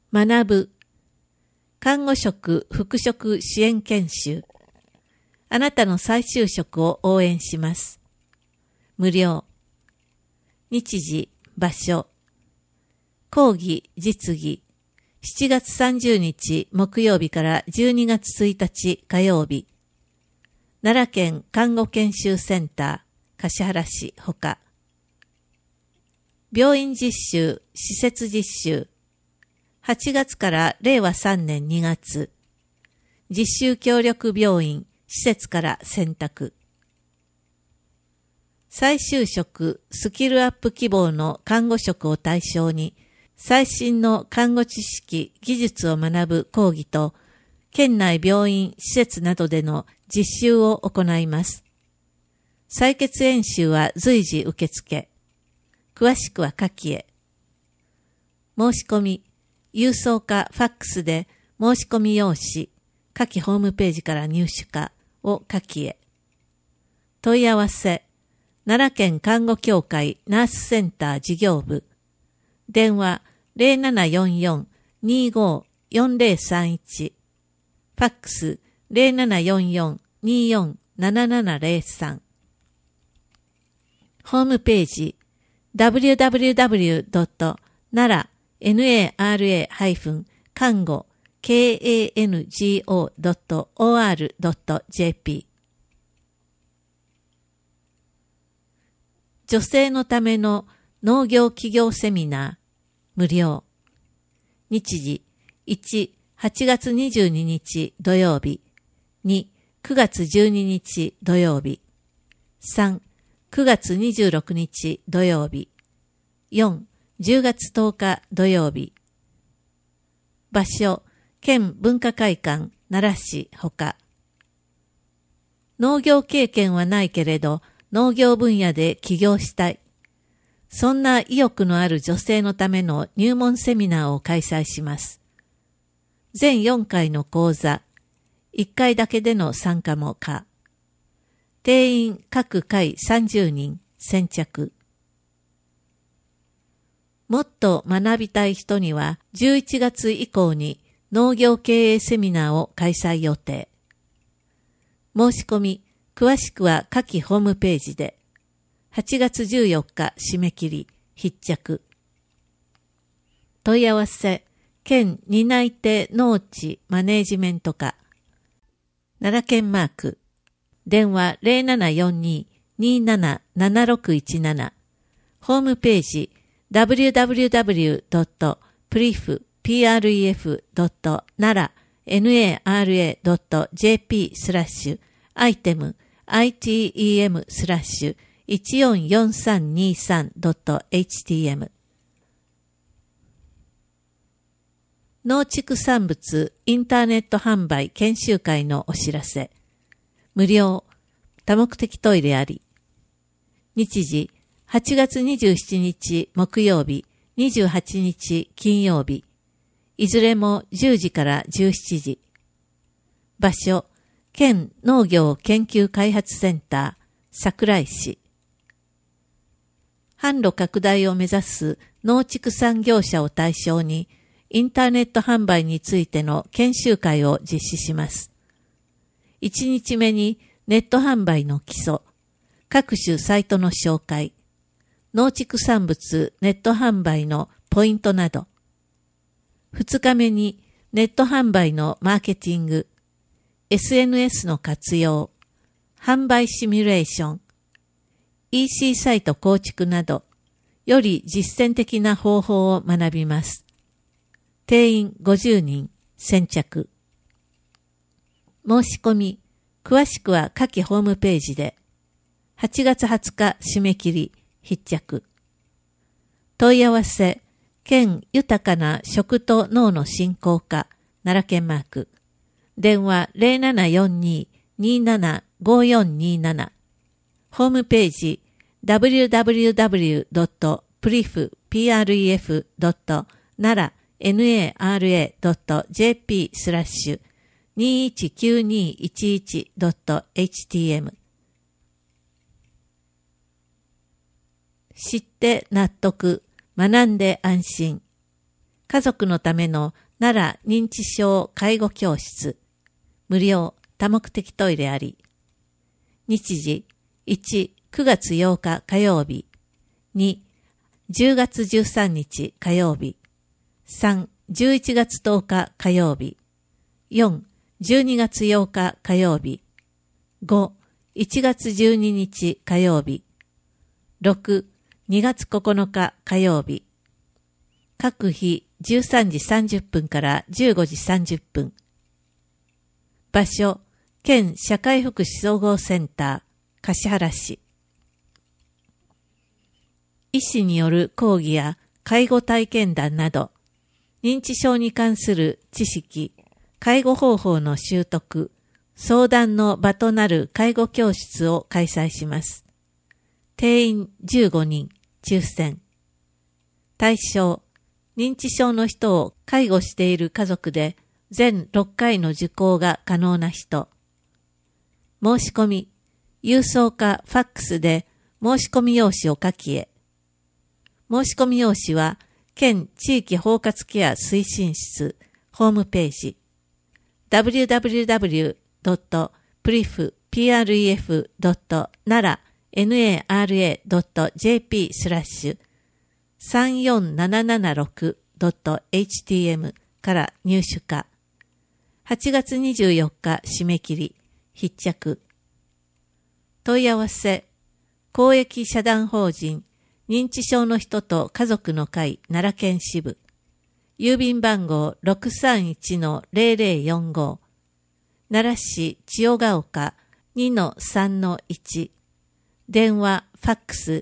学ぶ看護職復職支援研修。あなたの再就職を応援します。無料。日時、場所。講義、実技。7月30日木曜日から12月1日火曜日。奈良県看護研修センター、橿原市ほか。病院実習、施設実習。8月から令和3年2月。実習協力病院、施設から選択。再就職、スキルアップ希望の看護職を対象に、最新の看護知識、技術を学ぶ講義と、県内病院、施設などでの実習を行います。採血演習は随時受付。詳しくは下記へ。申し込み、郵送かファックスで申し込み用紙、下記ホームページから入手かを下記へ。問い合わせ、奈良県看護協会ナースセンター事業部。電話0744-25-4031。ファックス0744-24-7703。ホームページ www.nara-kango.or.jp 女性のための農業企業セミナー無料。日時1、8月22日土曜日。2、9月12日土曜日。3、9月26日土曜日。4、10月10日土曜日。場所、県文化会館奈良市ほか。農業経験はないけれど、農業分野で起業したい。そんな意欲のある女性のための入門セミナーを開催します。全4回の講座、1回だけでの参加も可。定員各回30人、先着。もっと学びたい人には11月以降に農業経営セミナーを開催予定。申し込み、詳しくは下記ホームページで。8月14日締め切り、必着。問い合わせ、県担い手農地マネージメント課。奈良県マーク。電話0742-277617。ホームページ、www.pref.nara.jp/ アイテム item/144323.htm 農畜産物インターネット販売研修会のお知らせ。無料、多目的トイレあり。日時、8月27日木曜日、28日金曜日。いずれも10時から17時。場所、県農業研究開発センター、桜井市。販路拡大を目指す農畜産業者を対象に、インターネット販売についての研修会を実施します。1日目にネット販売の基礎、各種サイトの紹介、農畜産物ネット販売のポイントなど。2日目にネット販売のマーケティング、SNS の活用、販売シミュレーション、EC サイト構築など、より実践的な方法を学びます。定員50人、先着。申し込み、詳しくは下記ホームページで。8月20日締め切り、必着。問い合わせ、県豊かな食と農の振興課、奈良県マーク。電話0742-275427。ホームページ www.pref.nara.jp/219211.htm 知って納得、学んで安心。 家族のための奈良認知症介護教室、無料多目的トイレあり。日時、1、9月8日火曜日。2、10月13日火曜日。3、11月10日火曜日。4、12月8日火曜日。5、1月12日火曜日。6、2月9日火曜日。各日13時30分から15時30分。場所、県社会福祉総合センター、橿原市。医師による講義や介護体験談など、認知症に関する知識、介護方法の習得、相談の場となる介護教室を開催します。定員15人、抽選。対象、認知症の人を介護している家族で全6回の受講が可能な人。申し込み、郵送かファックスで申し込み用紙を書きへ。申し込み用紙は県地域包括ケア推進室ホームページ www.pref.nara.nara.jp/34776.htm から入手か。8月24日締め切り、必着。問い合わせ、公益社団法人認知症の人と家族の会奈良県支部。郵便番号 631-0045。奈良市千代ヶ丘 2-3-1。電話、ファックス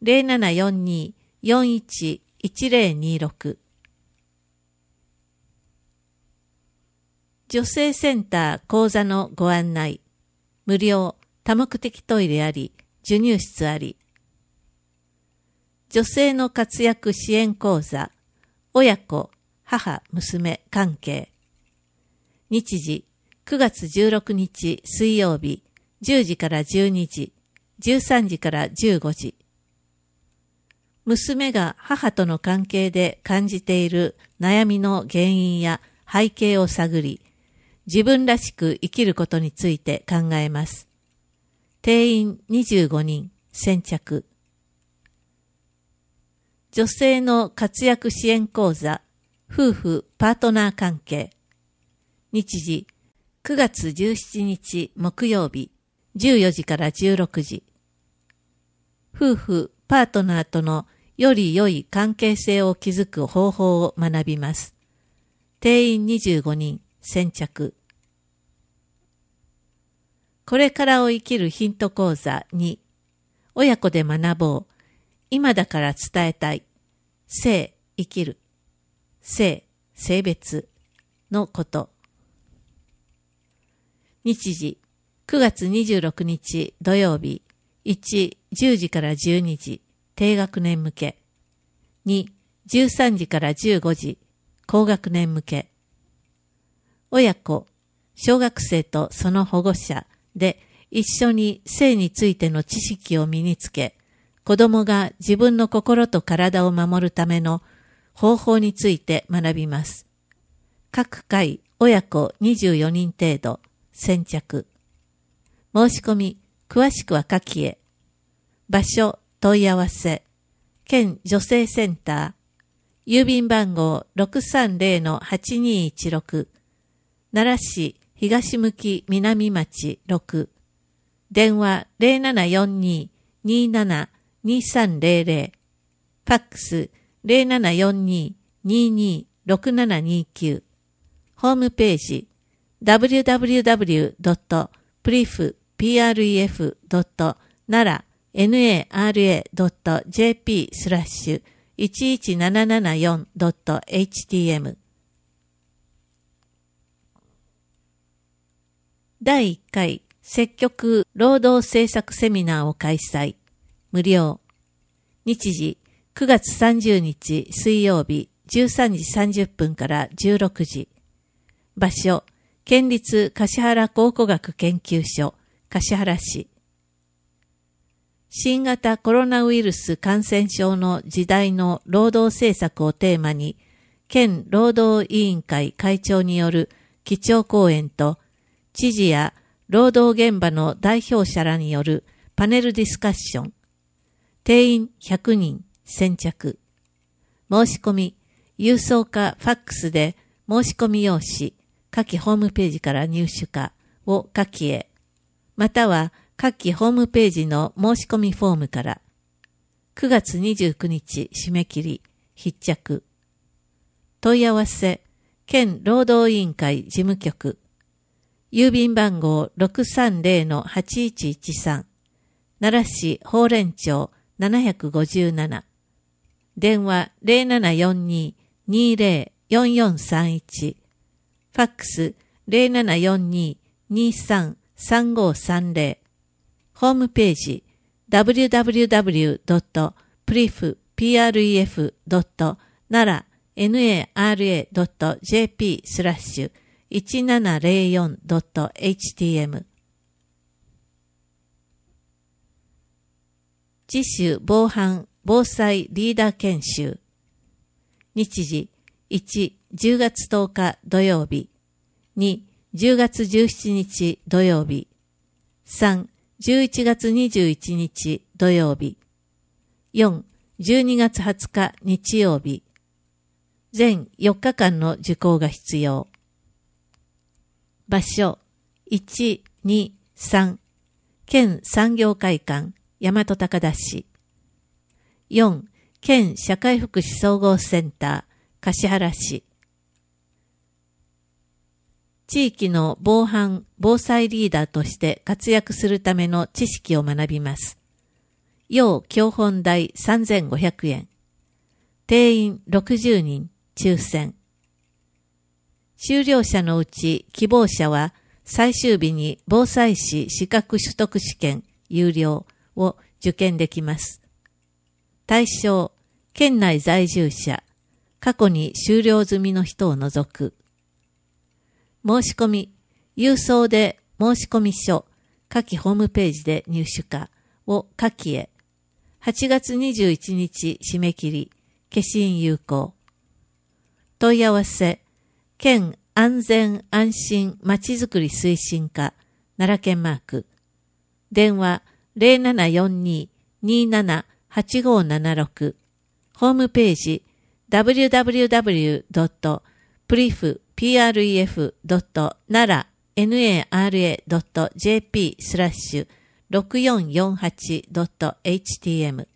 0742-411026。女性センター講座のご案内。無料、多目的トイレあり、授乳室あり。女性の活躍支援講座、親子、母、娘、関係。日時、9月16日水曜日、10時から12時、13時から15時。娘が母との関係で感じている悩みの原因や背景を探り、自分らしく生きることについて考えます。定員25人、先着。女性の活躍支援講座、夫婦パートナー関係。日時、9月17日木曜日、14時から16時。夫婦パートナーとのより良い関係性を築く方法を学びます。定員25人、先着。これからを生きるヒント講座2、親子で学ぼう。今だから伝えたい。性、生きる。性、性別のこと。日時、9月26日土曜日、1、10時から12時、低学年向け。2、13時から15時、高学年向け。親子、小学生とその保護者で一緒に性についての知識を身につけ、子供が自分の心と体を守るための方法について学びます。各回親子24人程度、先着。申し込み、詳しくは下記へ。場所、問い合わせ、県女性センター、郵便番号 630-8216、奈良市東向南町6、電話 0742-272300、ファックス 0742-226729、ホームページ www.pref.nara.jp/11774.htm。第1回積極労働政策セミナーを開催。無料。日時9月30日水曜日13時30分から16時。場所、県立橿原考古学研究所、橿原市。新型コロナウイルス感染症の時代の労働政策をテーマに、 県労働委員会会長による基調講演と、知事や労働現場の代表者らによるパネルディスカッション。定員100人先着。申し込み、郵送かファックスで申し込み用紙、下記ホームページから入手かを下記へ、または下記ホームページの申し込みフォームから。9月29日締め切り、必着。問い合わせ、県労働委員会事務局。郵便番号 630-8113。奈良市宝蓮町757。電話 0742-204431。ファックス 0742-233530。ホームページ www.pref.nara.jp/1704.htm。 自主防犯防災リーダー研修。日時1、10月10日土曜日。2、10月17日土曜日。3、11月21日土曜日。4、12月20日日曜日。全4日間の受講が必要。場所1、2、3。県産業会館大和高田市。4、県社会福祉総合センター橿原市。地域の防犯・防災リーダーとして活躍するための知識を学びます。要教本代3500円。定員60人、抽選。修了者のうち希望者は最終日に防災士資格取得試験有料を受験できます。対象、県内在住者、過去に修了済みの人を除く。申し込み、郵送で申し込み書、下記ホームページで入手かを下記へ。8月21日締め切り、消印有効。問い合わせ、県安全安心まちづくり推進課、奈良県マーク。電話0742-278576。ホームページ www.pref.nara.jp/6448.htm